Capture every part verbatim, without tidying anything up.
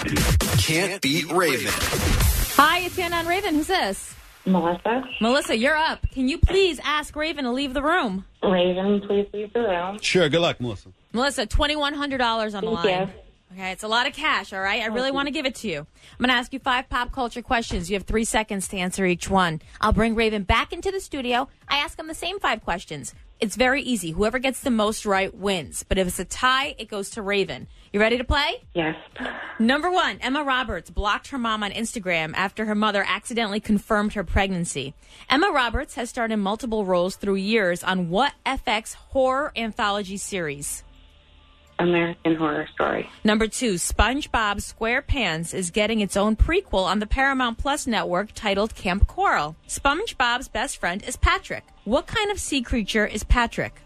Can't beat Raven. Hi, it's Hannah on Raven. Who's this? Melissa. Melissa, you're up. Can you please ask Raven to leave the room? Raven, please leave the room. Sure. Good luck, Melissa. Melissa, twenty-one hundred dollars on the Thank line. you. Okay, it's a lot of cash, all right? I really want to give it to you. I'm going to ask you five pop culture questions. You have three seconds to answer each one. I'll bring Raven back into the studio. I ask him the same five questions. It's very easy. Whoever gets the most right wins. But if it's a tie, it goes to Raven. You ready to play? Yes. Number one, Emma Roberts blocked her mom on Instagram after her mother accidentally confirmed her pregnancy. Emma Roberts has starred in multiple roles through years on what F X horror anthology series? American Horror Story. Number two, SpongeBob SquarePants is getting its own prequel on the Paramount Plus network titled Camp Coral. SpongeBob's best friend is Patrick. What kind of sea creature is Patrick?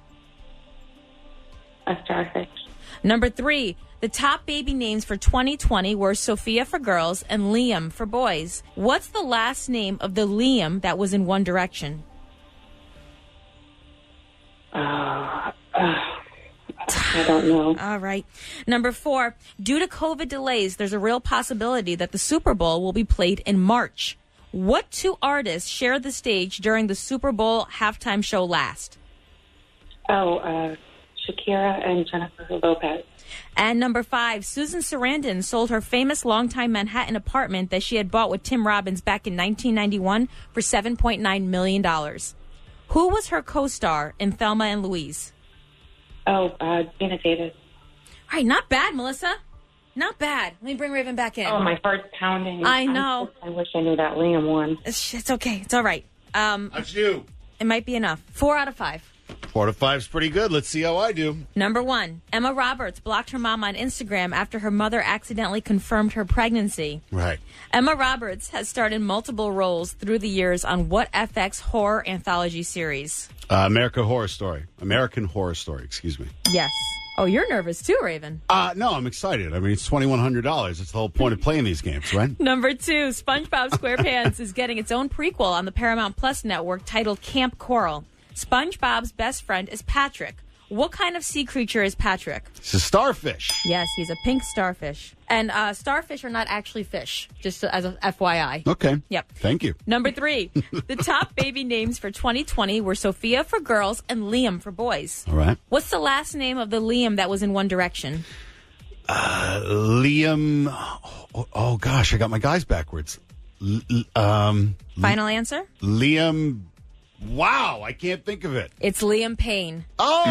A starfish. Number three, the top baby names for twenty twenty were Sophia for girls and Liam for boys. What's the last name of the Liam that was in One Direction? Uh, uh, I don't know. All right. Number four, due to COVID delays, there's a real possibility that the Super Bowl will be played in March. What two artists shared the stage during the Super Bowl halftime show last? Oh, uh, Shakira and Jennifer Lopez. And number five, Susan Sarandon sold her famous longtime Manhattan apartment that she had bought with Tim Robbins back in nineteen ninety-one for seven point nine million dollars. Who was her co-star in Thelma and Louise? Oh, uh, Gina Davis. All right, not bad, Melissa. Not bad. Let me bring Raven back in. Oh, my heart's pounding. I know. I wish I knew that Liam one. It's, it's okay. It's all right. Um, That's you. It might be enough. Four out of five. Four to five's pretty good. Let's see how I do. Number one, Emma Roberts blocked her mom on Instagram after her mother accidentally confirmed her pregnancy. Right. Emma Roberts has starred in multiple roles through the years on what F X horror anthology series? Uh, American Horror Story. American Horror Story, excuse me. Yes. Oh, you're nervous too, Raven. Uh, no, I'm excited. I mean, it's twenty-one hundred dollars. That's the whole point of playing these games, right? Number two, SpongeBob SquarePants is getting its own prequel on the Paramount Plus network titled Camp Coral. SpongeBob's best friend is Patrick. What kind of sea creature is Patrick? It's a starfish. Yes, he's a pink starfish. And uh, starfish are not actually fish, just as a F Y I. Okay. Yep. Thank you. Number three, the top baby names for twenty twenty were Sophia for girls and Liam for boys. All right. What's the last name of the Liam that was in One Direction? Uh, Liam. Oh, oh, gosh, I got my guys backwards. L- l- um, Final answer? Liam. Wow, I can't think of it. It's Liam Payne. Oh,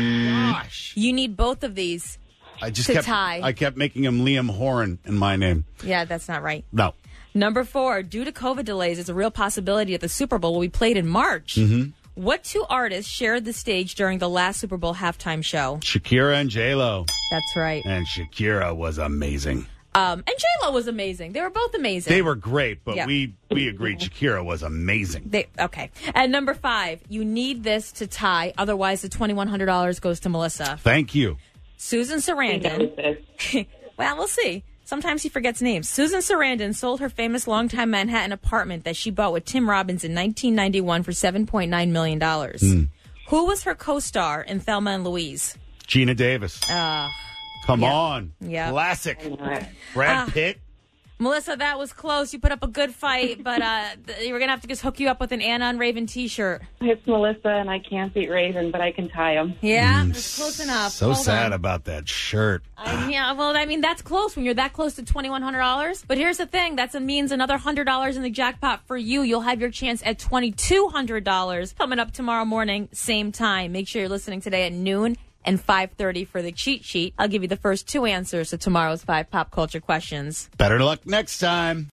gosh. You need both of these. I just to kept tie. I kept making him Liam Horan in my name. Yeah, that's not right. No. Number four, due to COVID delays, it's a real possibility that the Super Bowl will be played in March. Mm-hmm. What two artists shared the stage during the last Super Bowl halftime show? Shakira and J-Lo. That's right. And Shakira was amazing. Um, and J-Lo was amazing. They were both amazing. They were great, but Yeah. we, we agreed Shakira was amazing. They, okay. And number five, you need this to tie. Otherwise, the twenty-one hundred dollars goes to Melissa. Thank you. Susan Sarandon. Well, we'll see. Sometimes he forgets names. Susan Sarandon sold her famous longtime Manhattan apartment that she bought with Tim Robbins in nineteen ninety-one for seven point nine million dollars. Mm. Who was her co-star in Thelma and Louise? Gina Davis. Uh, Come yeah. on. Yeah. Classic. Brad Uh, Pitt. Melissa, that was close. You put up a good fight, but uh, th- we're going to have to just hook you up with an Anna and Raven t-shirt. It's Melissa, and I can't beat Raven, but I can tie him. Yeah, that's close enough. So Hold sad on. about that shirt. I, yeah, well, I mean, that's close when you're that close to twenty-one hundred dollars. But here's the thing. That means another one hundred dollars in the jackpot for you. You'll have your chance at twenty-two hundred dollars coming up tomorrow morning, same time. Make sure you're listening today at noon and five thirty for the cheat sheet. I'll give you the first two answers to tomorrow's five pop culture questions. Better luck next time.